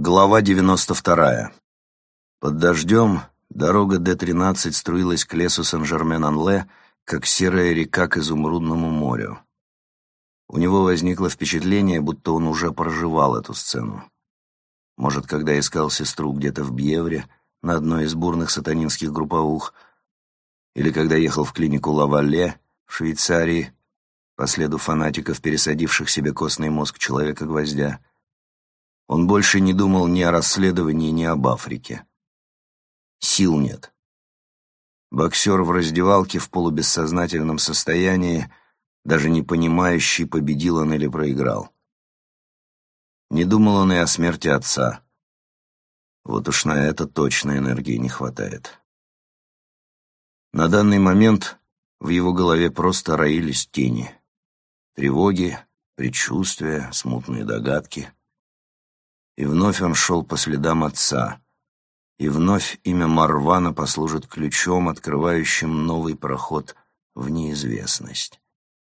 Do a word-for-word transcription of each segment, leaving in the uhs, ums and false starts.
Глава девяносто вторая. Под дождем дорога Д тринадцать струилась к лесу Сен-Жермен-Ан-Ле, как серая река к изумрудному морю. У него возникло впечатление, будто он уже проживал эту сцену. Может, когда искал сестру где-то в Бьевре, на одной из бурных сатанинских групповух, или когда ехал в клинику Лавалле в Швейцарии, по следу фанатиков, пересадивших себе костный мозг человека-гвоздя. Он больше не думал ни о расследовании, ни об Африке. Сил нет. Боксер в раздевалке в полубессознательном состоянии, даже не понимающий, победил он или проиграл. Не думал он и о смерти отца. Вот уж на это точно энергии не хватает. На данный момент в его голове просто роились тени. Тревоги, предчувствия, смутные догадки. И вновь он шел по следам отца. И вновь имя Марвана послужит ключом, открывающим новый проход в неизвестность.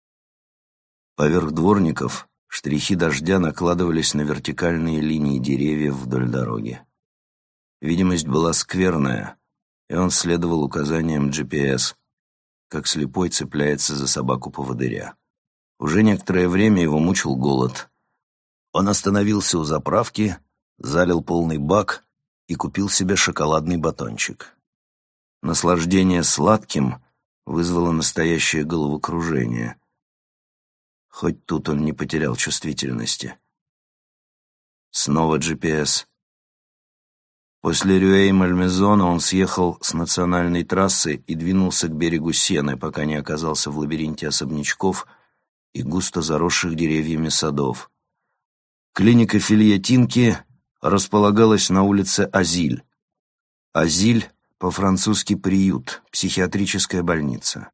Поверх дворников штрихи дождя накладывались на вертикальные линии деревьев вдоль дороги. Видимость была скверная, и он следовал указаниям джи пи эс, как слепой цепляется за собаку-поводыря. Уже некоторое время его мучил голод. Он остановился у заправки, залил полный бак и купил себе шоколадный батончик. Наслаждение сладким вызвало настоящее головокружение. Хоть тут он не потерял чувствительности. Снова джи пи эс. После Рюэй-Мальмезона он съехал с национальной трассы и двинулся к берегу Сены, пока не оказался в лабиринте особнячков и густо заросших деревьями садов. Клиника Фильятинки располагалась на улице Азиль. Азиль по-французски приют, психиатрическая больница.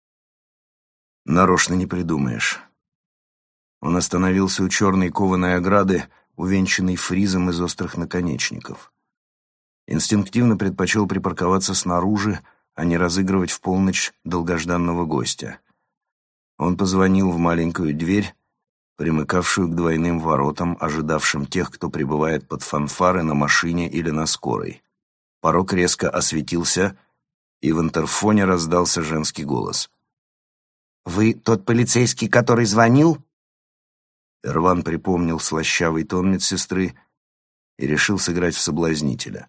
Нарочно не придумаешь. Он остановился у черной кованой ограды, увенчанной фризом из острых наконечников. Инстинктивно предпочел припарковаться снаружи, а не разыгрывать в полночь долгожданного гостя. Он позвонил в маленькую дверь, примыкавшую к двойным воротам, ожидавшим тех, кто прибывает под фанфары на машине или на скорой. Порог резко осветился, и в интерфоне раздался женский голос. «Вы тот полицейский, который звонил?» Эрван припомнил слащавый тон медсестры и решил сыграть в соблазнителя.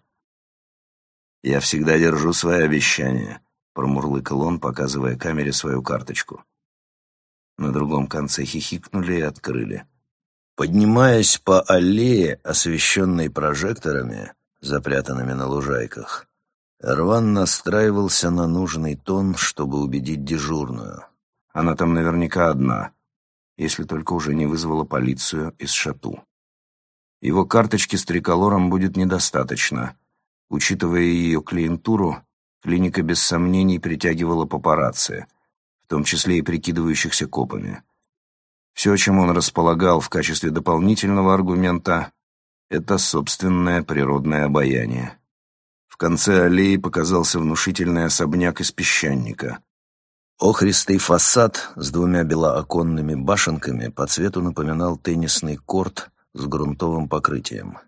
«Я всегда держу свои обещания», — промурлыкал он, показывая камере свою карточку. На другом конце хихикнули и открыли. Поднимаясь по аллее, освещенной прожекторами, запрятанными на лужайках, Эрван настраивался на нужный тон, чтобы убедить дежурную. Она там наверняка одна, если только уже не вызвала полицию из Шату. Его карточки с триколором будет недостаточно. Учитывая ее клиентуру, клиника без сомнений притягивала папарацци, в том числе и прикидывающихся копами. Все, чем он располагал в качестве дополнительного аргумента, это собственное природное обаяние. В конце аллеи показался внушительный особняк из песчаника. Охристый фасад с двумя белооконными башенками по цвету напоминал теннисный корт с грунтовым покрытием.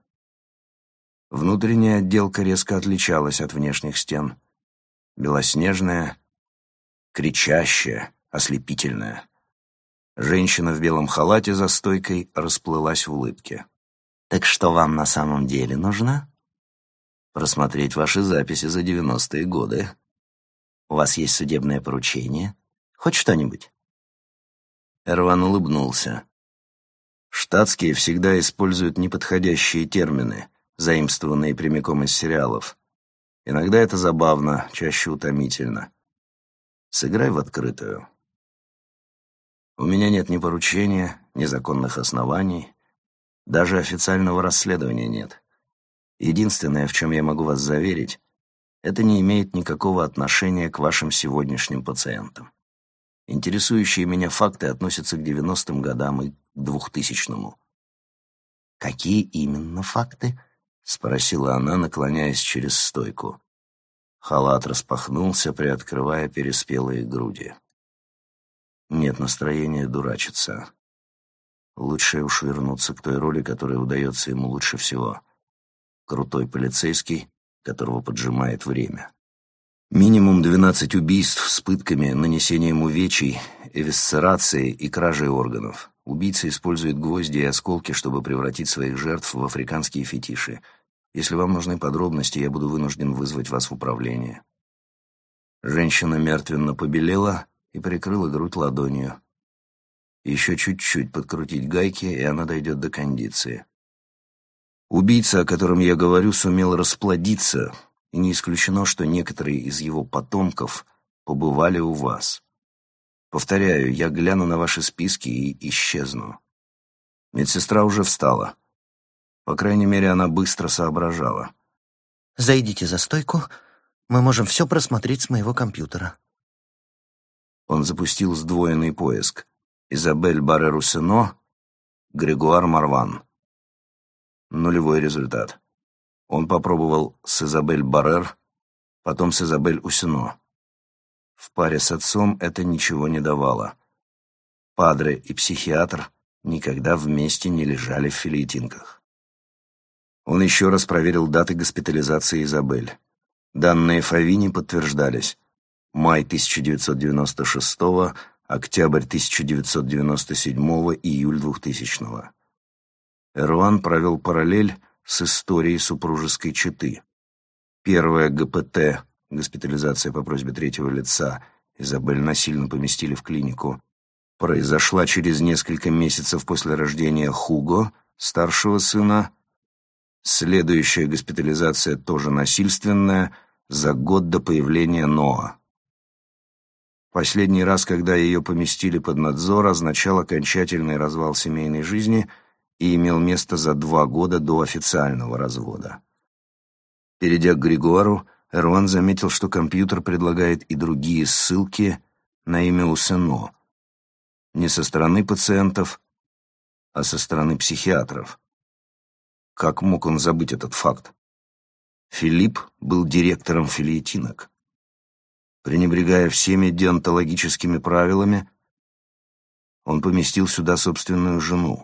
Внутренняя отделка резко отличалась от внешних стен. Белоснежная, кричащая, ослепительная. Женщина в белом халате за стойкой расплылась в улыбке. «Так что вам на самом деле нужно?» «Просмотреть ваши записи за девяностые годы. У вас есть судебное поручение? Хоть что-нибудь?» Эрван улыбнулся. Штатские всегда используют неподходящие термины, заимствованные прямиком из сериалов. Иногда это забавно, чаще утомительно. Сыграй в открытую. У меня нет ни поручения, ни законных оснований, даже официального расследования нет. Единственное, в чем я могу вас заверить, это не имеет никакого отношения к вашим сегодняшним пациентам. Интересующие меня факты относятся к девяностым годам и к двухтысячному. «Какие именно факты?» — спросила она, наклоняясь через стойку. Халат распахнулся, приоткрывая переспелые груди. Нет настроения дурачиться. Лучше уж вернуться к той роли, которая удается ему лучше всего крутой полицейский, которого поджимает время. Минимум двенадцать убийств с пытками, нанесением увечий, эвисцерацией и кражей органов. Убийца использует гвозди и осколки, чтобы превратить своих жертв в африканские фетиши. Если вам нужны подробности, я буду вынужден вызвать вас в управление». Женщина мертвенно побелела и прикрыла грудь ладонью. Еще чуть-чуть подкрутить гайки, и она дойдет до кондиции. Убийца, о котором я говорю, сумел расплодиться, и не исключено, что некоторые из его потомков побывали у вас. Повторяю, я гляну на ваши списки и исчезну. Медсестра уже встала. По крайней мере, она быстро соображала. «Зайдите за стойку, мы можем все просмотреть с моего компьютера». Он запустил сдвоенный поиск. Изабель Барре-Руссено, Грегуар Марван. Нулевой результат. Он попробовал с Изабель Баррер, потом с Изабель Уссено. В паре с отцом это ничего не давало. Падре и психиатр никогда вместе не лежали в филетинках. Он еще раз проверил даты госпитализации Изабель. Данные Фавини подтверждались. Май тысяча девятьсот девяносто шестого, октябрь тысяча девятьсот девяносто седьмого, июль двухтысячного. Эрван провел параллель с историей супружеской четы. Первая ГПТ, госпитализация по просьбе третьего лица, Изабель насильно поместили в клинику, произошла через несколько месяцев после рождения Хуго, старшего сына. Следующая госпитализация, тоже насильственная, за год до появления Ноа. Последний раз, когда ее поместили под надзор, означал окончательный развал семейной жизни и имел место за два года до официального развода. Перейдя к Грегуару, Эрван заметил, что компьютер предлагает и другие ссылки на имя Уссено. Не со стороны пациентов, а со стороны психиатров. Как мог он забыть этот факт? Филипп был директором филетинок. Пренебрегая всеми деонтологическими правилами, он поместил сюда собственную жену.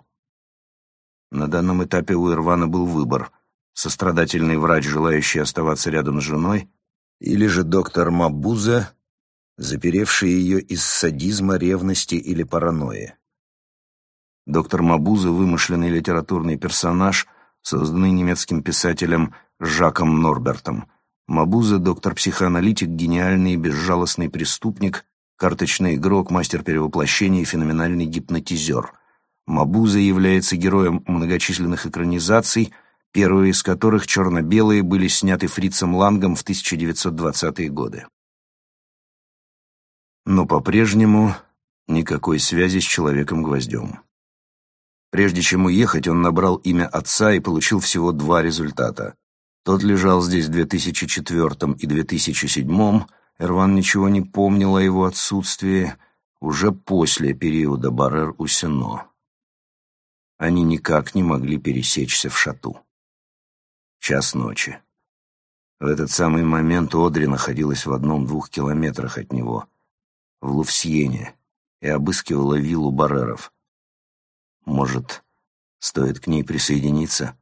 На данном этапе у Эрвана был выбор: сострадательный врач, желающий оставаться рядом с женой, или же доктор Мабузе, заперевший ее из садизма, ревности или паранойи. Доктор Мабузе — вымышленный литературный персонаж, созданный немецким писателем Жаком Норбертом. Мабузе — доктор-психоаналитик, гениальный и безжалостный преступник, карточный игрок, мастер перевоплощения и феноменальный гипнотизер. Мабузе является героем многочисленных экранизаций, первые из которых, черно-белые, были сняты Фрицем Лангом в тысяча девятьсот двадцатые годы. Но по-прежнему никакой связи с Человеком-гвоздем. Прежде чем уехать, он набрал имя отца и получил всего два результата. Тот лежал здесь в две тысячи четвёртом и две тысячи седьмом. Эрван ничего не помнил о его отсутствии уже после периода Баррер-Уссено. Они никак не могли пересечься в Шату. Час ночи. В этот самый момент Одри находилась в одном-двух километрах от него, в Лувсьене, и обыскивала виллу Барреров. Может, стоит к ней присоединиться?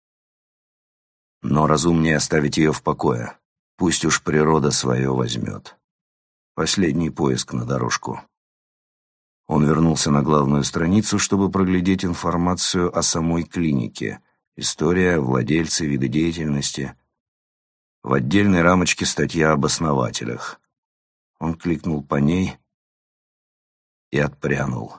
Но разумнее оставить ее в покое. Пусть уж природа свое возьмет. Последний поиск на дорожку. Он вернулся на главную страницу, чтобы проглядеть информацию о самой клинике. История, владельцы, виды деятельности. В отдельной рамочке статья об основателях. Он кликнул по ней и отпрянул.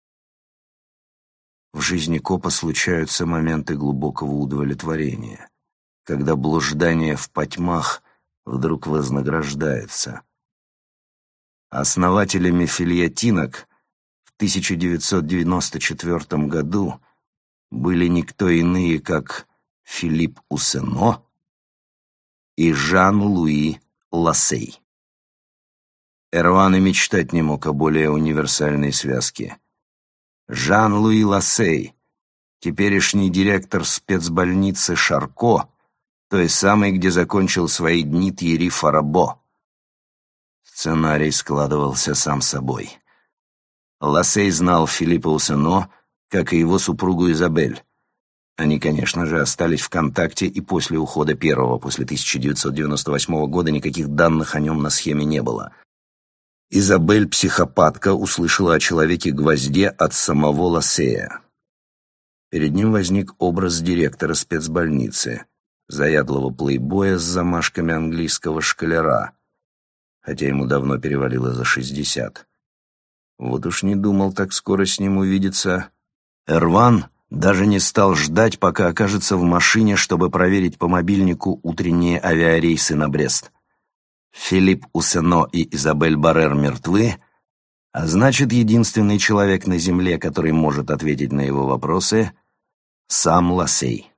В жизни копа случаются моменты глубокого удовлетворения, когда блуждание в потьмах вдруг вознаграждается. Основателями филетинок в тысяча девятьсот девяносто четвёртом году были никто иные, как Филипп Уссено и Жан-Луи Лассей. Эрван и мечтать не мог о более универсальной связке. Жан-Луи Лассей, теперешний директор спецбольницы Шарко, той самой, где закончил свои дни Тьерри Фарабо. Сценарий складывался сам собой. Лассей знал Филиппа Уссено, как и его супругу Изабель. Они, конечно же, остались в контакте, и после ухода первого, после тысяча девятьсот девяносто восьмого года, никаких данных о нем на схеме не было. Изабель, психопатка, услышала о Человеке-гвозде от самого Лассея. Перед ним возник образ директора спецбольницы, заядлого плейбоя с замашками английского школяра, хотя ему давно перевалило за шестьдесят. Вот уж не думал так скоро с ним увидеться. Эрван даже не стал ждать, пока окажется в машине, чтобы проверить по мобильнику утренние авиарейсы на Брест. Филипп Уссено и Изабель Баррер мертвы, а значит, единственный человек на Земле, который может ответить на его вопросы — сам Лассей.